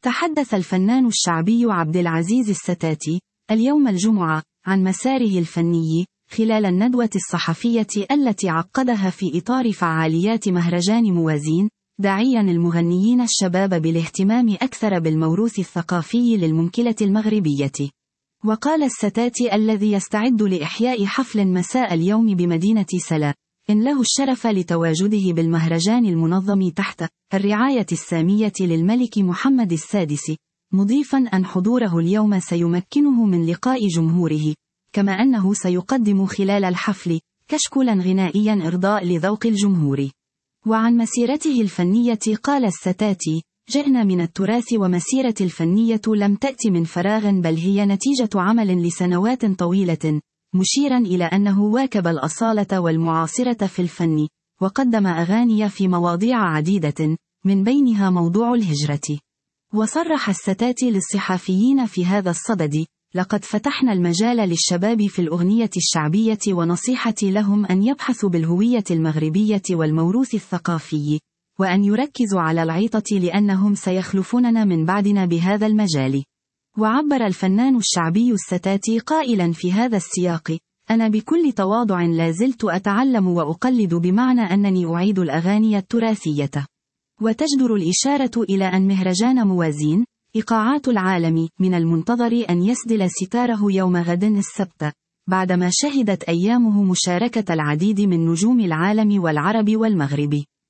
تحدث الفنان الشعبي عبد العزيز الستاتي اليوم الجمعة عن مساره الفني خلال الندوة الصحفية التي عقدها في إطار فعاليات مهرجان موازين، داعيا المغنيين الشباب بالاهتمام أكثر بالموروث الثقافي للممكلة المغربية. وقال الستاتي الذي يستعد لإحياء حفل مساء اليوم بمدينة سلا إن له الشرف لتواجده بالمهرجان المنظم تحت الرعاية السامية للملك محمد السادس، مضيفا أن حضوره اليوم سيمكنه من لقاء جمهوره، كما أنه سيقدم خلال الحفل كشكولا غنائيا إرضاء لذوق الجمهور. وعن مسيرته الفنية قال الستاتي: جئنا من التراث، ومسيرة الفنية لم تأتي من فراغ، بل هي نتيجة عمل لسنوات طويلة، مشيرا إلى أنه واكب الأصالة والمعاصرة في الفن، وقدم أغاني في مواضيع عديدة من بينها موضوع الهجرة. وصرح الستاتي للصحفيين في هذا الصدد: لقد فتحنا المجال للشباب في الأغنية الشعبية، ونصيحتي لهم أن يبحثوا بالهوية المغربية والموروث الثقافي، وأن يركزوا على العيطة لأنهم سيخلفوننا من بعدنا بهذا المجال. وعبر الفنان الشعبي الستاتي قائلا في هذا السياق: أنا بكل تواضع لازلت أتعلم وأقلد، بمعنى أنني أعيد الأغاني التراثية. وتجدر الإشارة إلى أن مهرجان موازين إيقاعات العالم من المنتظر أن يسدل ستاره يوم غد السبت، بعدما شهدت أيامه مشاركة العديد من نجوم العالم والعرب والمغرب.